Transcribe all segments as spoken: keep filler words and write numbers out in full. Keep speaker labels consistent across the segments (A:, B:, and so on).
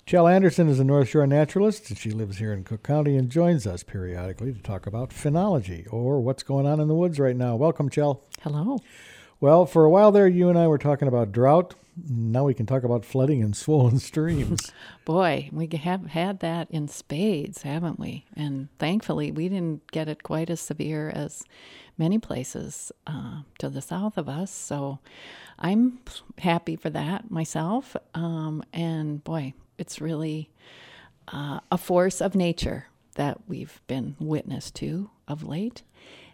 A: Chell Anderson is a North Shore naturalist, and she lives here in Cook County and joins us periodically to talk about phenology, or what's going on in the woods right now. Welcome, Chell.
B: Hello.
A: Well, for a while there, you and I were talking about drought. Now we can talk about flooding and swollen streams.
B: Boy, we have had that in spades, haven't we? And thankfully, we didn't get it quite as severe as many places uh, to the south of us. So I'm happy for that myself. Um, and boy, it's really uh, a force of nature that we've been witness to of late,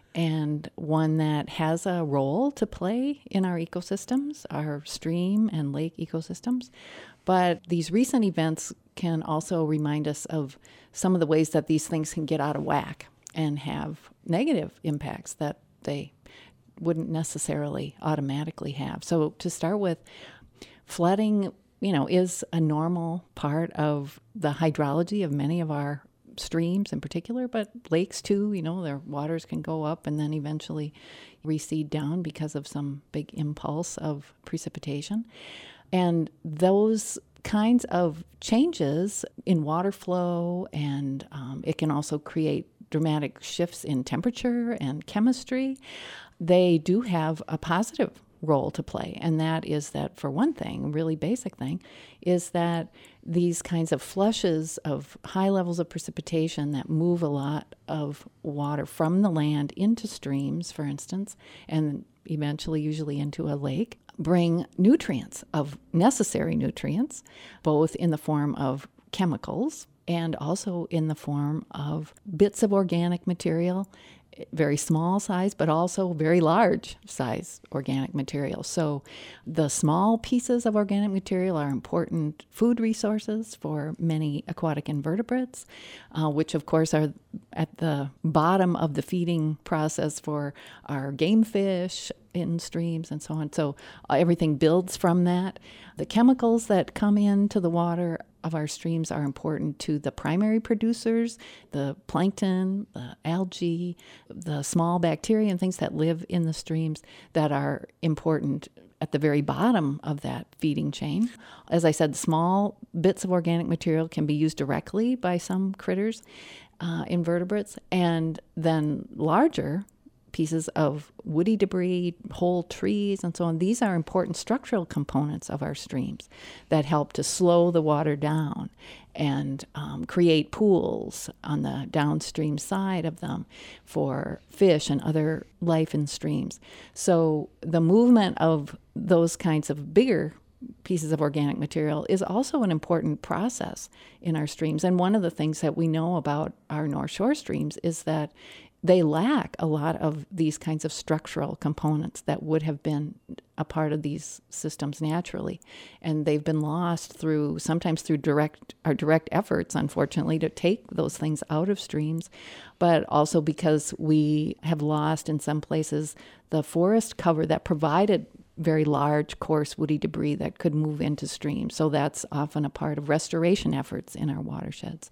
B: and one that has a role to play in our ecosystems, our stream and lake ecosystems. But these recent events can also remind us of some of the ways that these things can get out of whack and have negative impacts that they wouldn't necessarily automatically have. So to start with, flooding, you know, is a normal part of the hydrology of many of our streams in particular, but lakes too. You know, their waters can go up and then eventually recede down because of some big impulse of precipitation. And those kinds of changes in water flow, and um, it can also create dramatic shifts in temperature and chemistry. They do have a positive role to play, and that is that, for one thing, a really basic thing, is that these kinds of flushes of high levels of precipitation that move a lot of water from the land into streams, for instance, and eventually usually into a lake, bring nutrients, of necessary nutrients, both in the form of chemicals and also in the form of bits of organic material, very small size, but also very large size organic material. So the small pieces of organic material are important food resources for many aquatic invertebrates, uh, which of course are at the bottom of the feeding process for our game fish in streams and so on. So uh, everything builds from that. The chemicals that come into the water of our streams are important to the primary producers, the plankton, the algae, the small bacteria and things that live in the streams that are important at the very bottom of that feeding chain. As I said, small bits of organic material can be used directly by some critters, uh, invertebrates, and then larger pieces of woody debris, whole trees, and so on. These are important structural components of our streams that help to slow the water down and um, create pools on the downstream side of them for fish and other life in streams. So the movement of those kinds of bigger pieces of organic material is also an important process in our streams. And one of the things that we know about our North Shore streams is that they lack a lot of these kinds of structural components that would have been a part of these systems naturally. And they've been lost through, sometimes through direct, our direct efforts, unfortunately, to take those things out of streams, but also because we have lost in some places the forest cover that provided very large, coarse, woody debris that could move into streams. So that's often a part of restoration efforts in our watersheds.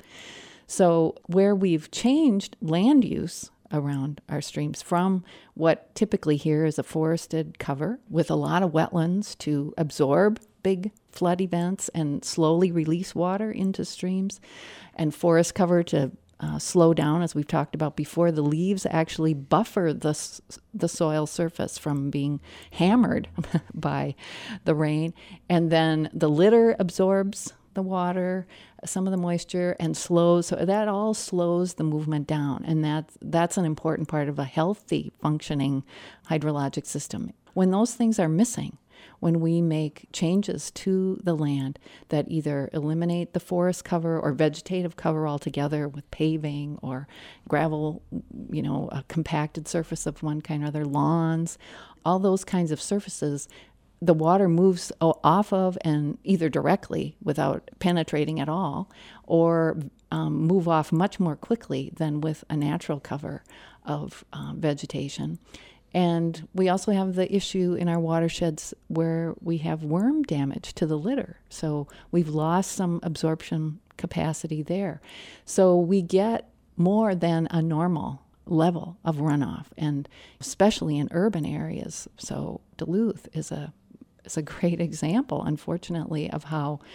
B: So where we've changed land use around our streams from what typically here is a forested cover with a lot of wetlands to absorb big flood events and slowly release water into streams, and forest cover to uh, slow down, as we've talked about before. The leaves actually buffer the the soil surface from being hammered by the rain, and then the litter absorbs the water, some of the moisture, and slows. So that all slows the movement down. And that's, that's an important part of a healthy, functioning hydrologic system. When those things are missing, when we make changes to the land that either eliminate the forest cover or vegetative cover altogether with paving or gravel, you know, a compacted surface of one kind or other, lawns, all those kinds of surfaces, the water moves off of and either directly without penetrating at all, or um, move off much more quickly than with a natural cover of um, vegetation. And we also have the issue in our watersheds where we have worm damage to the litter. So we've lost some absorption capacity there. So we get more than a normal level of runoff, and especially in urban areas. So Duluth is a is a great example, unfortunately, of how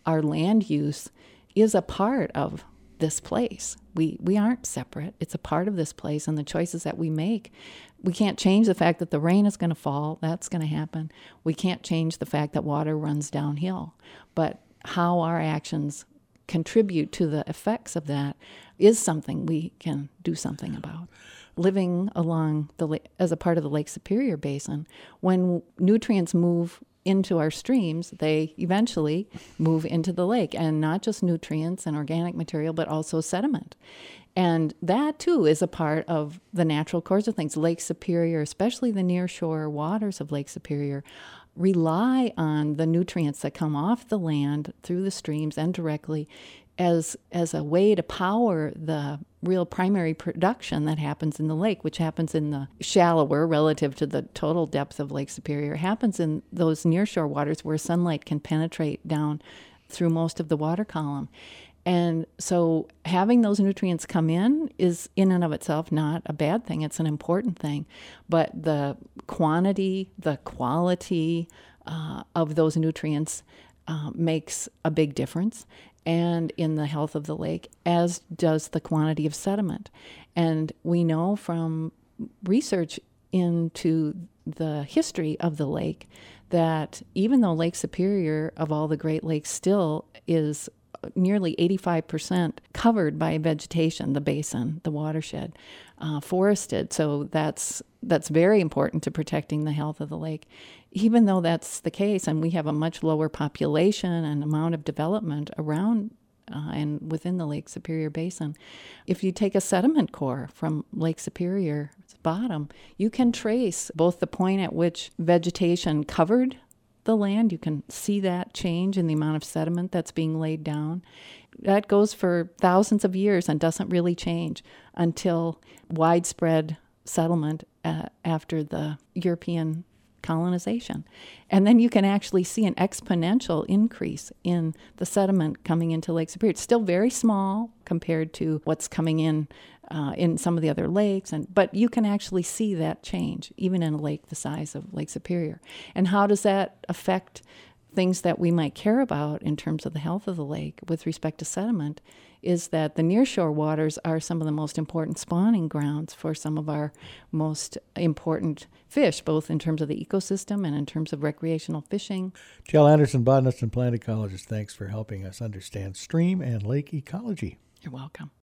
B: our land use is a part of this place. We we aren't separate. It's a part of this place, and the choices that we make. We can't change the fact that the rain is going to fall. That's going to happen. We can't change the fact that water runs downhill. But how our actions contribute to the effects of that is something we can do something about. Living along the la- as a part of the Lake Superior Basin, when nutrients move into our streams, they eventually move into the lake, and not just nutrients and organic material, but also sediment. And that, too, is a part of the natural course of things. Lake Superior, especially the nearshore waters of Lake Superior, rely on the nutrients that come off the land through the streams and directly as as a way to power the real primary production that happens in the lake, which happens in the shallower relative to the total depth of Lake Superior, happens in those nearshore waters where sunlight can penetrate down through most of the water column. And so having those nutrients come in is in and of itself not a bad thing. It's an important thing. But the quantity, the quality uh, of those nutrients uh, makes a big difference, and in the health of the lake, as does the quantity of sediment. And we know from research into the history of the lake that even though Lake Superior, of all the Great Lakes, still is nearly eighty-five percent covered by vegetation, the basin, the watershed, uh, forested. So that's that's very important to protecting the health of the lake. Even though that's the case, and we have a much lower population and amount of development around uh, and within the Lake Superior Basin, if you take a sediment core from Lake Superior's bottom, you can trace both the point at which vegetation covered the land. You can see that change in the amount of sediment that's being laid down. That goes for thousands of years and doesn't really change until widespread settlement uh, after the European colonization. And then you can actually see an exponential increase in the sediment coming into Lake Superior. It's still very small compared to what's coming in uh, in some of the other lakes, and but you can actually see that change even in a lake the size of Lake Superior. And how does that affect things that we might care about in terms of the health of the lake with respect to sediment? Is that the nearshore waters are some of the most important spawning grounds for some of our most important fish, both in terms of the ecosystem and in terms of recreational fishing.
A: Jill Anderson, botanist and plant ecologist, thanks for helping us understand stream and lake ecology.
B: You're welcome.